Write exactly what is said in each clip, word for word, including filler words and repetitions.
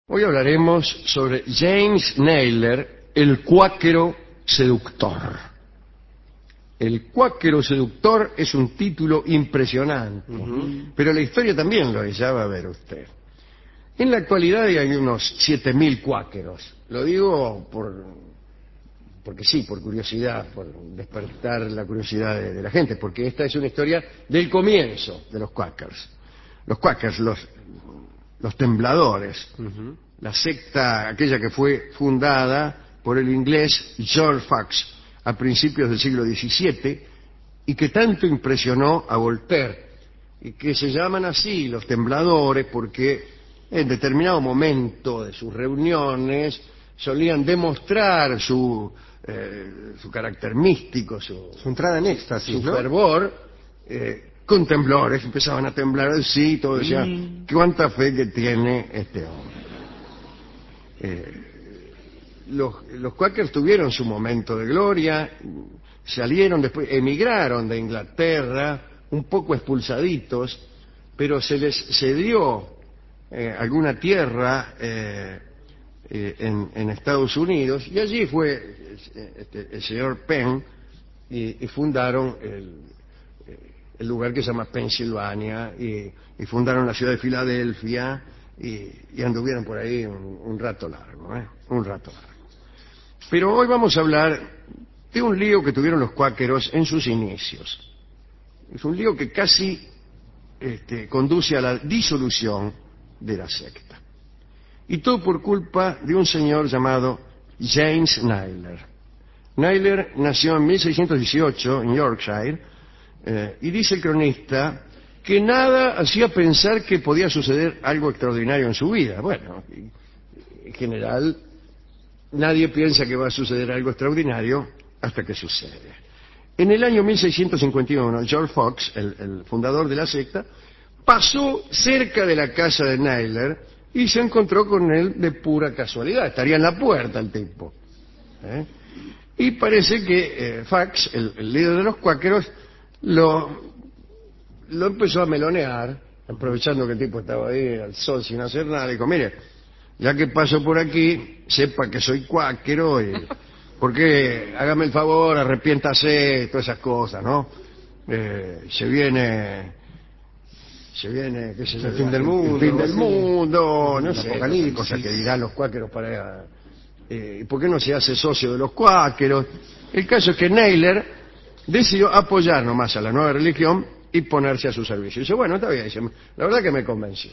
Hoy hablaremos sobre James Naylor, el cuáquero seductor. El cuáquero seductor es un título impresionante, uh-huh. pero la historia también lo es, ya va a ver usted. En la actualidad hay unos siete mil cuáqueros. Lo digo por, porque sí, por curiosidad, por despertar la curiosidad de, de la gente, porque esta es una historia del comienzo de los cuáqueros. Los cuáqueros, los... los tembladores, uh-huh. la secta aquella que fue fundada por el inglés George Fox a principios del siglo diecisiete y que tanto impresionó a Voltaire, y que se llaman así los tembladores porque en determinado momento de sus reuniones solían demostrar su, eh, su carácter místico, su, su entrada en éxtasis, su ¿no? fervor, eh, con temblores, empezaban a temblar así, y todo decía, mm. cuánta fe que tiene este hombre. Eh, los, los cuáqueros tuvieron su momento de gloria, salieron después, emigraron de Inglaterra, un poco expulsaditos, pero se les cedió eh, alguna tierra eh, eh, en, en Estados Unidos, y allí fue este, el señor Penn, y, y fundaron el el lugar que se llama Pensilvania, y, y fundaron la ciudad de Filadelfia, y, y anduvieron por ahí un, un rato largo, ¿eh? un rato largo. Pero hoy vamos a hablar de un lío que tuvieron los cuáqueros en sus inicios. Es un lío que casi este, conduce a la disolución de la secta. Y todo por culpa de un señor llamado James Naylor. Naylor nació en mil seiscientos dieciocho en Yorkshire, Eh, y dice el cronista que nada hacía pensar que podía suceder algo extraordinario en su vida. Bueno, en general nadie piensa que va a suceder algo extraordinario hasta que sucede. En el año mil seiscientos cincuenta y uno, George Fox, el, el fundador de la secta, pasó cerca de la casa de Naylor y se encontró con él de pura casualidad. Estaría en la puerta el tipo. ¿Eh? Y parece que eh, Fox, el, el líder de los cuáqueros, Lo, lo empezó a melonear, aprovechando que el tipo estaba ahí al sol sin hacer nada. Dijo, mire, ya que paso por aquí, sepa que soy cuáquero, y, porque hágame el favor, arrepiéntase, todas esas cosas, ¿no? Eh, se viene, se viene, qué sé yo, el fin del mundo, el fin del mundo, no sé, apocalipsis, cosas que dirán los cuáqueros para... Eh, ¿Por qué no se hace socio de los cuáqueros? El caso es que Naylor decidió apoyar nomás a la nueva religión y ponerse a su servicio. Y dice, bueno, está bien, dice, la verdad que me convenció.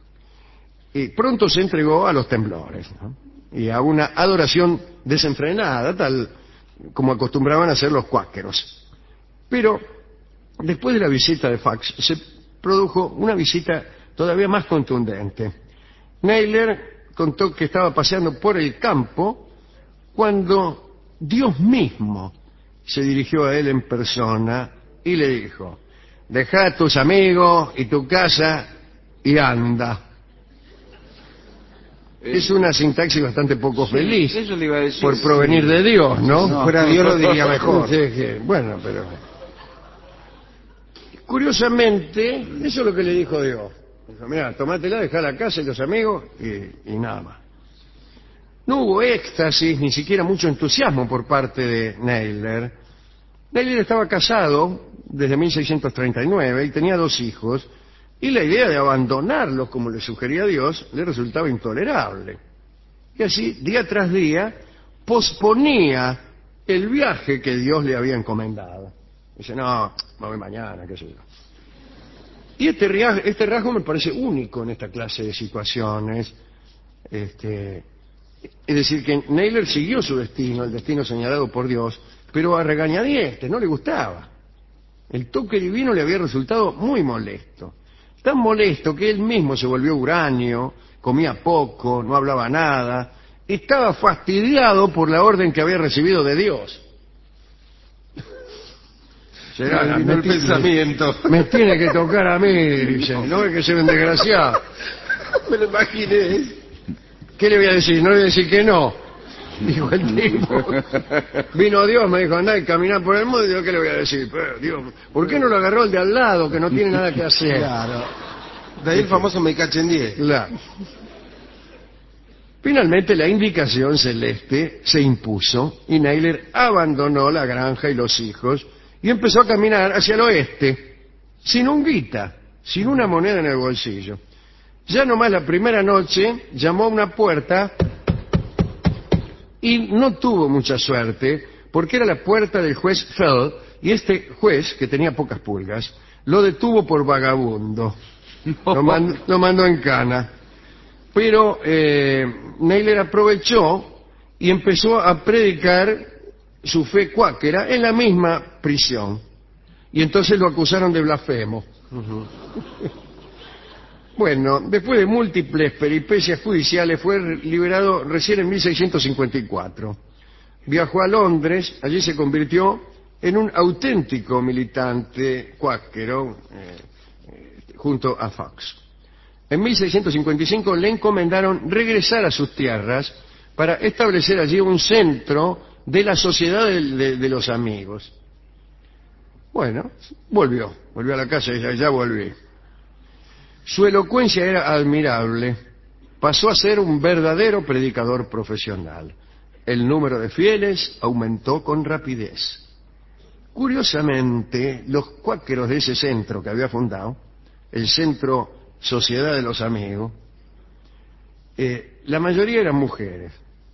Y pronto se entregó a los temblores, ¿no? Y a una adoración desenfrenada, tal como acostumbraban a hacer los cuáqueros. Pero después de la visita de Fox se produjo una visita todavía más contundente. Naylor contó que estaba paseando por el campo cuando Dios mismo se dirigió a él en persona y le dijo, deja a tus amigos y tu casa y anda. Eh, es una sintaxis bastante poco sí, feliz, eso le iba a decir, por provenir sí. de Dios, ¿no? Si fuera Dios lo diría mejor. Sí, sí, bueno, pero... Curiosamente, eso es lo que le dijo Dios. Dijo, mira, tomátela, deja la casa y los amigos y, y nada más. No hubo éxtasis, ni siquiera mucho entusiasmo por parte de Naylor. Naylor estaba casado desde mil seiscientos treinta y nueve y tenía dos hijos, y la idea de abandonarlos, como le sugería Dios, le resultaba intolerable. Y así, día tras día, posponía el viaje que Dios le había encomendado. Dice, no, me voy mañana, qué sé yo. Y este, este rasgo me parece único en esta clase de situaciones. Este... Es decir, que Naylor siguió su destino, el destino señalado por Dios, pero a regañadientes, no le gustaba. El toque divino le había resultado muy molesto. Tan molesto que él mismo se volvió huraño, comía poco, no hablaba nada, estaba fastidiado por la orden que había recibido de Dios. Será el pensamiento. Me tiene que tocar a mí, dice, no es que sea un desgraciado. Me lo imaginé. ¿Qué le voy a decir? No le voy a decir que no. Dijo el tipo. Vino Dios, me dijo, andá y caminá por el mundo. Y yo, ¿qué le voy a decir? Pero, Dios, ¿por qué no lo agarró el de al lado, que no tiene nada que hacer? Claro. De ahí el famoso me cachen diez. Claro. Finalmente la indicación celeste se impuso y Naylor abandonó la granja y los hijos y empezó a caminar hacia el oeste, sin un guita, sin una moneda en el bolsillo. Ya nomás la primera noche llamó a una puerta y no tuvo mucha suerte porque era la puerta del juez Fell y este juez, que tenía pocas pulgas, lo detuvo por vagabundo. Lo mandó, lo mandó en cana. Pero eh, Naylor aprovechó y empezó a predicar su fe cuáquera en la misma prisión. Y entonces lo acusaron de blasfemo. Uh-huh. Bueno, después de múltiples peripecias judiciales fue liberado recién en mil seiscientos cincuenta y cuatro. Viajó a Londres, allí se convirtió en un auténtico militante cuáquero eh, eh, junto a Fox. En mil seiscientos cincuenta y cinco le encomendaron regresar a sus tierras para establecer allí un centro de la Sociedad de, de, de los Amigos. Bueno, volvió, volvió a la casa y ya, ya volví. Su elocuencia era admirable. Pasó a ser un verdadero predicador profesional. El número de fieles aumentó con rapidez. Curiosamente, los cuáqueros de ese centro que había fundado, el Centro Sociedad de los Amigos, eh, la mayoría eran mujeres.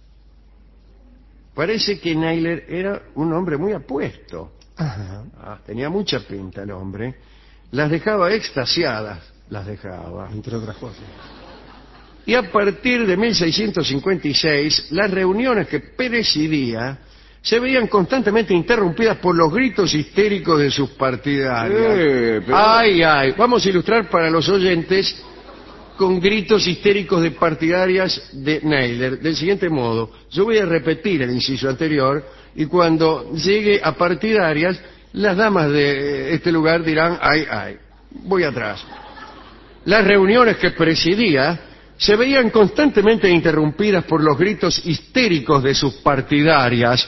Parece que Naylor era un hombre muy apuesto. Ajá. Ah, tenía mucha pinta el hombre. Las dejaba extasiadas, las dejaba. Entre otras cosas. Y a partir de mil seiscientos cincuenta y seis, las reuniones que presidía se veían constantemente interrumpidas por los gritos histéricos de sus partidarios. Eh, pero... Ay, ay, vamos a ilustrar para los oyentes con gritos histéricos de partidarias de Naylor, del siguiente modo. Yo voy a repetir el inciso anterior y cuando llegue a partidarias, las damas de este lugar dirán, ay, ay, voy atrás. Las reuniones que presidía se veían constantemente interrumpidas por los gritos histéricos de sus partidarias.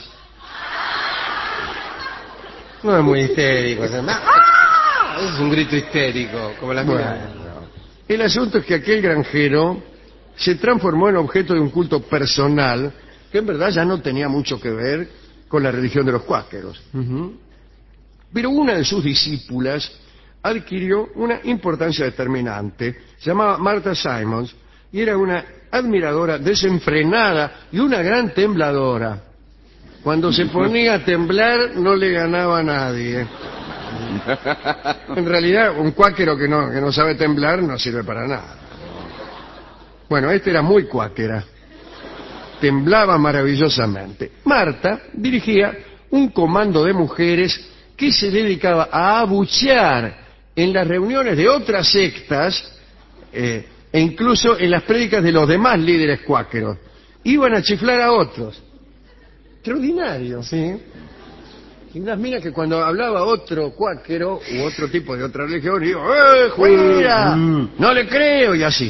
No es muy histérico. ¡Ah! Es un grito histérico, como las bueno, mías. El asunto es que aquel granjero se transformó en objeto de un culto personal que en verdad ya no tenía mucho que ver con la religión de los cuáqueros. Uh-huh. Pero una de sus discípulas adquirió una importancia determinante. Se llamaba Martha Simons y era una admiradora desenfrenada y una gran tembladora. Cuando se ponía a temblar no le ganaba a nadie. En realidad, un cuáquero que no, que no sabe temblar no sirve para nada. Bueno, este era muy cuáquera. Temblaba maravillosamente. Marta dirigía un comando de mujeres que se dedicaba a abuchear en las reuniones de otras sectas eh, e incluso en las prédicas de los demás líderes cuáqueros. Iban a chiflar a otros. Extraordinario. Sí. Y unas minas que cuando hablaba otro cuáquero u otro tipo de otra religión, digo, ¡eh, fuera! Mm. No le creo, y así.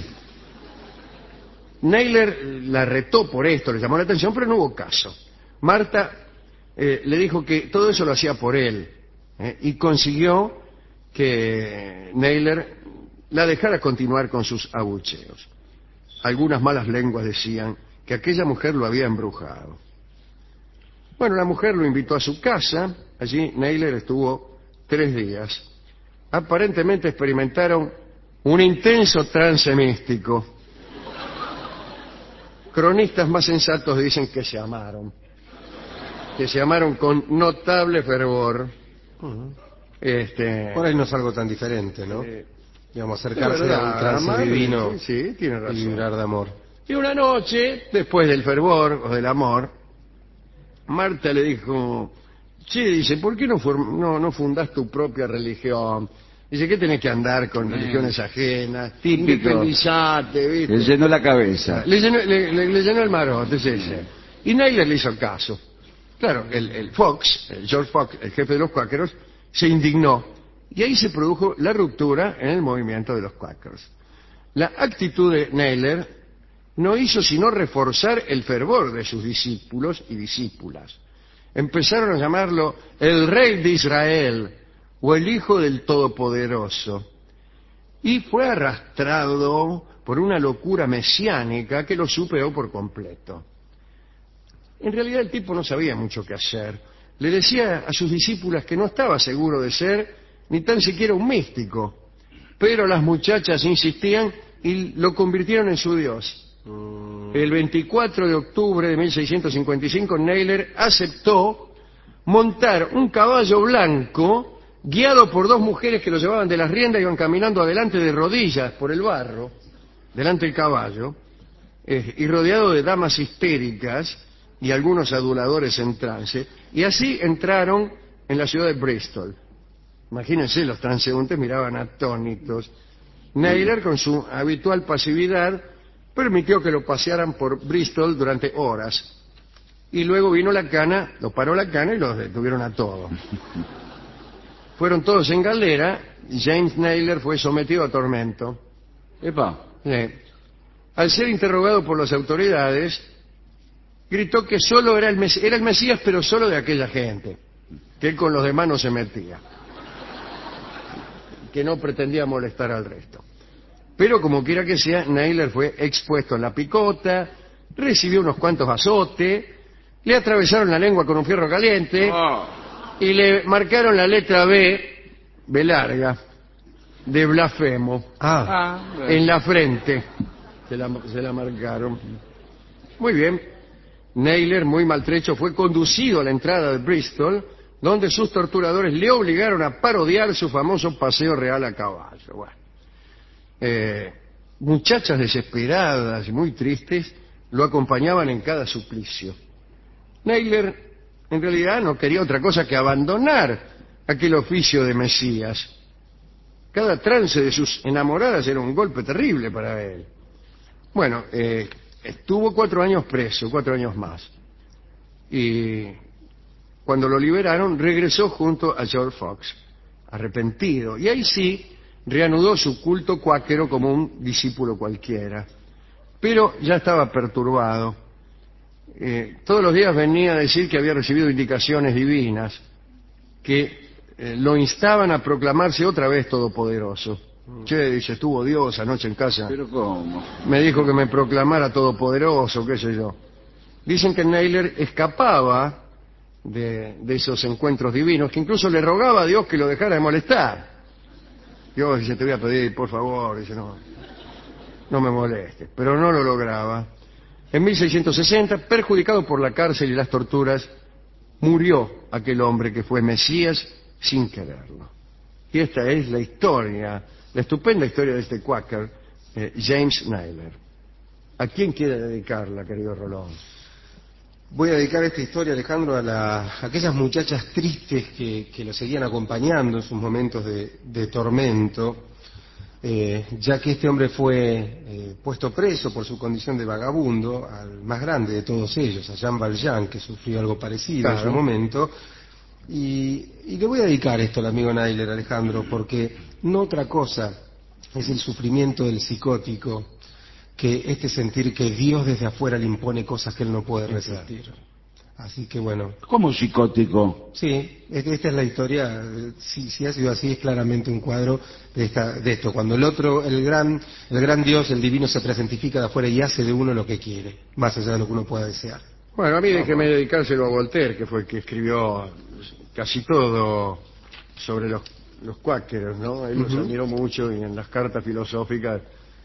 Naylor la retó por esto, le llamó la atención, pero no hubo caso. Marta eh, le dijo que todo eso lo hacía por él, eh, y consiguió que Naylor la dejara continuar con sus abucheos. Algunas malas lenguas decían que aquella mujer lo había embrujado. Bueno, la mujer lo invitó a su casa. Allí Naylor estuvo tres días. Aparentemente experimentaron un intenso trance místico. Cronistas más sensatos dicen que se amaron. Que se amaron con notable fervor. Uh-huh. Este, Por ahí no es algo tan diferente, ¿no? Eh, Digamos, acercarse a un trance amar, divino sí, sí, tiene razón. Y vibrar de amor. Y una noche, después del fervor o del amor, Marta le dijo, che, dice, ¿por qué no, no, no fundás tu propia religión? Dice, ¿qué tenés que andar con eh, religiones ajenas? Típico. Independizate, ¿viste? Le llenó la cabeza. Le llenó, le, le, le llenó el marote, es ese. Y Naylor le hizo caso. Claro, el, el Fox, el George Fox, el jefe de los cuáqueros, se indignó. Y ahí se produjo la ruptura en el movimiento de los cuáqueros. La actitud de Naylor no hizo sino reforzar el fervor de sus discípulos y discípulas. Empezaron a llamarlo el Rey de Israel o el Hijo del Todopoderoso. y fue arrastrado por una locura mesiánica que lo superó por completo. En realidad el tipo no sabía mucho qué hacer. Le decía a sus discípulas que no estaba seguro de ser ni tan siquiera un místico, pero las muchachas insistían y lo convirtieron en su dios. El veinticuatro de octubre de mil seiscientos cincuenta y cinco, Naylor aceptó montar un caballo blanco guiado por dos mujeres que lo llevaban de las riendas y iban caminando adelante de rodillas por el barro, delante del caballo, eh, y rodeado de damas histéricas y algunos aduladores en trance, y así entraron en la ciudad de Bristol. Imagínense, los transeúntes miraban atónitos. Naylor, con su habitual pasividad, permitió que lo pasearan por Bristol durante horas. Y luego vino la cana, lo paró la cana y los detuvieron a todos. Fueron todos en galera y James Naylor fue sometido a tormento. Epa. Sí. Al ser interrogado por las autoridades, gritó que solo era el, mes era el Mesías, pero solo de aquella gente, que él con los demás no se metía, que no pretendía molestar al resto. Pero como quiera que sea, Naylor fue expuesto en la picota, recibió unos cuantos azotes, le atravesaron la lengua con un fierro caliente Oh. y le marcaron la letra B, B larga, de blasfemo, Ah, Ah, bueno. en la frente. Se la, se la marcaron. Muy bien. Naylor, muy maltrecho, fue conducido a la entrada de Bristol, donde sus torturadores le obligaron a parodiar su famoso paseo real a caballo. Bueno. Eh, muchachas desesperadas y muy tristes lo acompañaban en cada suplicio. Naylor, en realidad, no quería otra cosa que abandonar aquel oficio de Mesías. Cada trance de sus enamoradas era un golpe terrible para él. Bueno, eh, estuvo cuatro años preso, cuatro años más. Y cuando lo liberaron, regresó junto a George Fox, arrepentido. Y ahí sí, reanudó su culto cuáquero como un discípulo cualquiera. Pero ya estaba perturbado. Eh, todos los días venía a decir que había recibido indicaciones divinas, que eh, lo instaban a proclamarse otra vez todopoderoso. Che, dice, estuvo Dios anoche en casa. ¿Pero cómo? Me dijo que me proclamara todopoderoso, qué sé yo. Dicen que Naylor escapaba de, de esos encuentros divinos, que incluso le rogaba a Dios que lo dejara de molestar. Dios dice, te voy a pedir, por favor, dice, no, no me molestes. Pero no lo lograba. En mil seiscientos sesenta, perjudicado por la cárcel y las torturas, murió aquel hombre que fue Mesías sin quererlo. Y esta es la historia, la estupenda historia de este cuáquer, eh, James Naylor. ¿A quién quiere dedicarla, querido Rolón? voy a dedicar esta historia, Alejandro, a, la, a aquellas muchachas tristes que, que lo seguían acompañando en sus momentos de, de tormento, eh, ya que este hombre fue eh, puesto preso por su condición de vagabundo al más grande de todos ellos, a Jean Valjean, que sufrió algo parecido Claro. en su momento. Y, y le voy a dedicar esto al amigo Naylor, Alejandro, porque no otra cosa es el sufrimiento del psicótico que este sentir que Dios desde afuera le impone cosas que él no puede resistir. Así que bueno, ¿Cómo psicótico? sí, es- esta es la historia. eh, Si, si ha sido así, es claramente un cuadro de, esta, de esto. Cuando el otro, el gran, el gran Dios, el divino, se presentifica de afuera y hace de uno lo que quiere, más allá de lo que uno pueda desear. Bueno, a mí déjeme dedicárselo a Voltaire, que fue el que escribió casi todo sobre los, los cuáqueros, ¿no? Él los Ujú. admiró mucho y en las cartas filosóficas,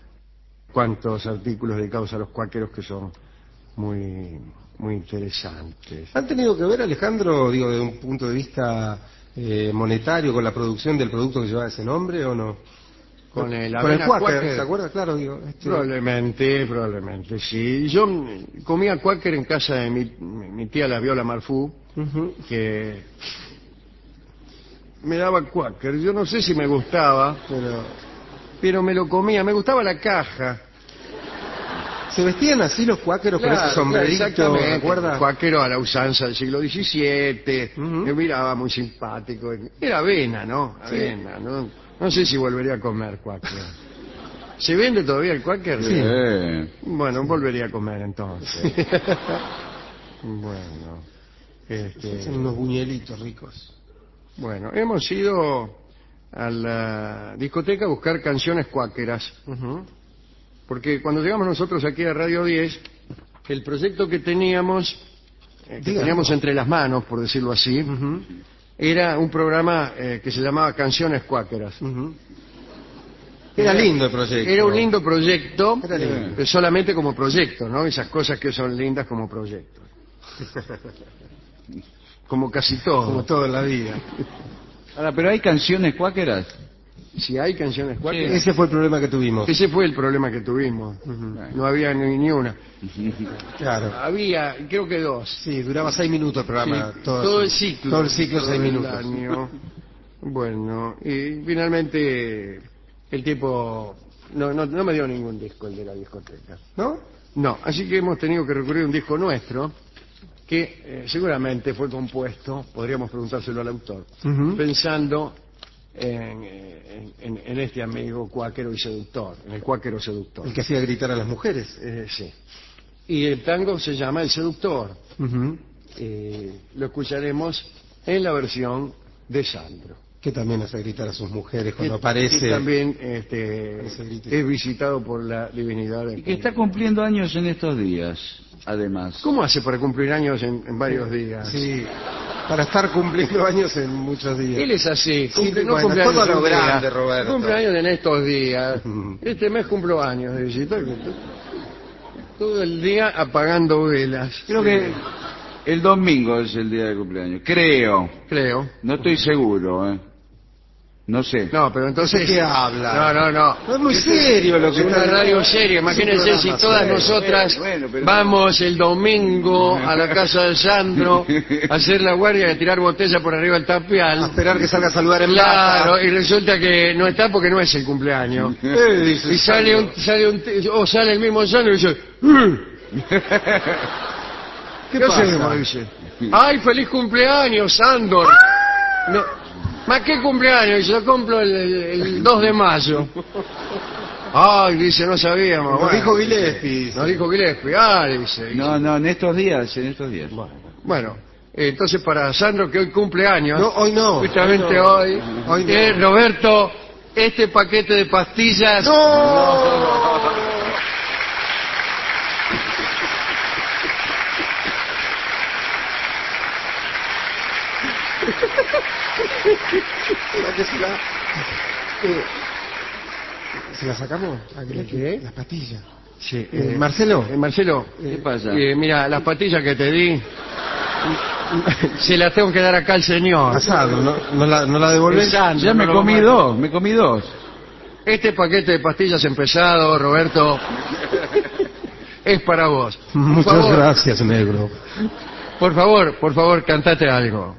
cuantos artículos dedicados a los cuáqueros que son muy, muy interesantes. ¿Han tenido que ver, Alejandro, digo, de un punto de vista eh, monetario, con la producción del producto que llevaba ese nombre o no? Con el Con el avena cuáquer, cuáquer. ¿se acuerda? Claro, digo. este- Probablemente, probablemente, sí. Yo mm, comía cuáquer en casa de mi, mi mi tía, la Viola Marfú, Ujú. que me daba cuáquer. Yo no sé si me gustaba, Pero, pero me lo comía. Me gustaba la caja. ¿se vestían así los cuáqueros con ese sombrerito? exactamente. ¿Recuerda? Cuáquero a la usanza del siglo diecisiete. Ujú. Me miraba muy simpático. Era avena, ¿no? Sí. Avena, ¿no? No sé si volvería a comer cuáquer. ¿Se vende todavía el cuáquer? Sí. Eh, Bueno, volvería a comer entonces. Bueno, este, Hacen unos buñuelitos ricos. bueno, hemos ido a la discoteca a buscar canciones cuáqueras. Ujú. Porque cuando llegamos nosotros aquí a Radio diez, el proyecto que teníamos, eh, que Dígalo. teníamos entre las manos, por decirlo así, Ujú. era un programa eh, que se llamaba Canciones Cuáqueras. Ujú. Era lindo el proyecto. Era un lindo proyecto, Era lindo. eh, solamente como proyecto, ¿no? Esas cosas que son lindas como proyectos. Como casi todo. Como todo en la vida. Ahora, pero hay canciones cuáqueras. Si hay canciones cuáqueras, Ese fue el problema que tuvimos. ese fue el problema que tuvimos. No había ni, ni una. Claro. Había, creo que dos. Sí, duraba seis minutos el programa. Sí, todo, todo el ciclo. Todo el ciclo, todo seis el minutos. año. Bueno, y finalmente el tipo no, no, no me dio ningún disco, el de la discoteca. ¿No? No, así que hemos tenido que recurrir a un disco nuestro que eh, seguramente fue compuesto, podríamos preguntárselo al autor, Ujú. pensando en, en- en- en este amigo cuáquero y seductor, en el cuáquero seductor. El que hacía gritar a las mujeres. Eh, sí. Y el tango se llama El Seductor. Ujú. Eh, lo escucharemos en la versión de Sandro. Que también hace gritar a sus mujeres Que, cuando aparece. que también este, Ese grito. es visitado por la divinidad. de- Y que está cumpliendo años en estos días, además. ¿Cómo hace para cumplir años en, en varios días? Sí, para estar cumpliendo años en muchos días. Él es así, cumple, Sí, no bueno, cumple todo años a lo un día, grande, Roberto. cumple años en estos días. Ujú. Este mes cumplo años, de visitar, todo el día apagando velas. Creo que el domingo es el día de cumpleaños. Creo. Creo. No estoy seguro, ¿eh? No sé. No, pero entonces... ¿De qué habla? No, no, no. No es muy serio lo que Es una está- radio seria. Imagínense Es un si programa todas serio. nosotras Bueno, pero- vamos el domingo a la casa de Sandro a hacer la guardia y a tirar botella por arriba del A tapial. esperar que salga a saludar en Claro, plaza. y resulta que no está porque no es el cumpleaños. Eh, dice Y sale Sandro. un, sale un, o sale el mismo Sandro y dice, "Mm". ¿Qué ¿Qué pasa? hacemos? Dice, ¡ay, feliz cumpleaños, Sandor! No, ¿más qué cumpleaños? Yo cumplo el, el- el dos de mayo. Ay, dice, no sabíamos. Nos Bueno, dijo Gillespie. Nos dijo Gillespie. Ah, dice. No, no, en estos días, en estos días. Bueno, eh, entonces para Sandro, que hoy cumple años, No, hoy no. justamente no. hoy, Hoy no. eh, Roberto, este paquete de pastillas... ¿Será que se la... eh, ¿Se la sacamos? ¿A que le- ¿Qué? Las pastillas. Sí, Eh, Marcelo. eh, Marcelo, ¿Qué pasa? eh, mira, las pastillas que te di, se las tengo que dar acá al señor. Asado, ¿no, no la, no la devolvés? Sandro, Ya me no lo comí vamos a- dos, me comí dos. Este paquete de pastillas empezado, Roberto, es para vos. Por Muchas favor, gracias, negro. Por favor, por favor, cantate algo.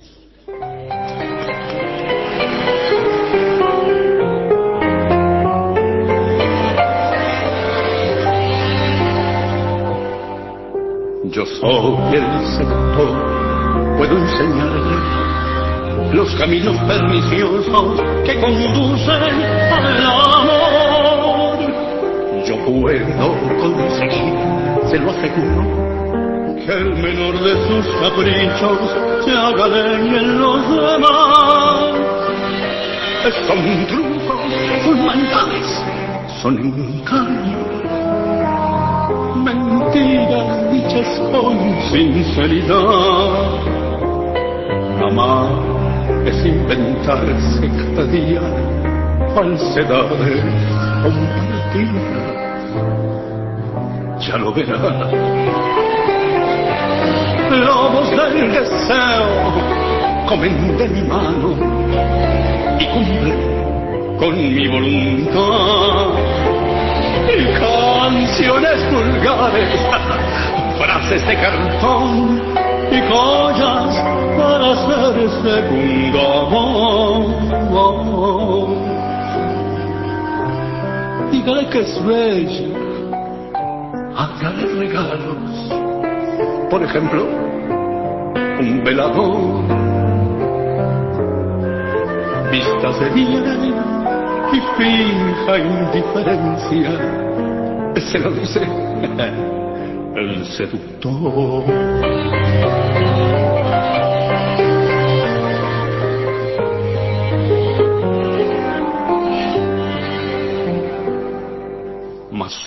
Yo soy el seductor, puedo enseñarle los caminos perniciosos que conducen al amor. Yo puedo conseguir, se lo aseguro, que el menor de sus caprichos se haga leña en los demás. Son trucos, son maldades, son engaños, mentiras dichas con sinceridad. Amar es inventarse cada día falsedades compartidas. Ya lo verás. Lobos del deseo comen de mi mano y cumplen con mi voluntad. Y canciones vulgares, frases de cartón y joyas para hacer segundo amor. Dígale que es bello, hágale regalos, por ejemplo, un velador, vistas de bien y finja indiferencia. Se lo dice el seductor.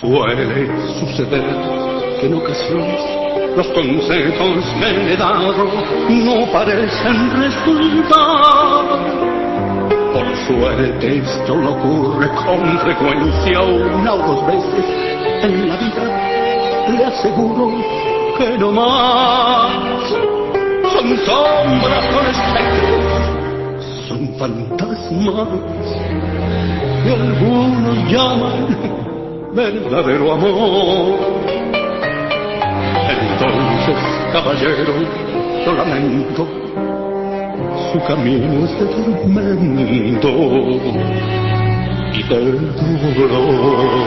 Suele suceder que en ocasiones los consejos que le he dado no parecen resultar. Por suerte esto le ocurre con frecuencia una o dos veces en la vida. Le aseguro que no más. Son sombras con espectros, son fantasmas que algunos llaman verdadero amor. Entonces, caballero, lo lamento, su camino es de tormento y de dolor.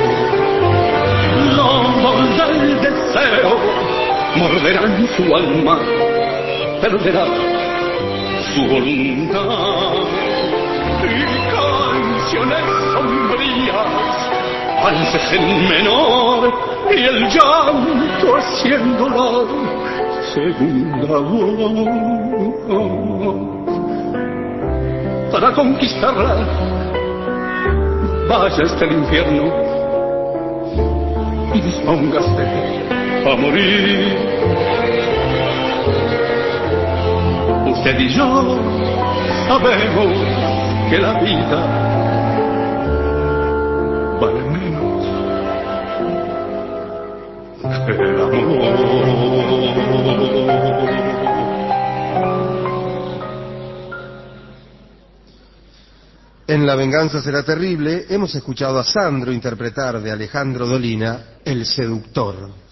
Lobos del deseo morderán su alma, perderá su voluntad y canciones sombrías alces en menor y el llanto haciendo la segunda voz. Para conquistarla vaya hasta el infierno y dispóngase a morir. Usted y yo sabemos que la vida vale menos que el amor. En La venganza será terrible hemos escuchado a Sandro interpretar de Alejandro Dolina El seductor.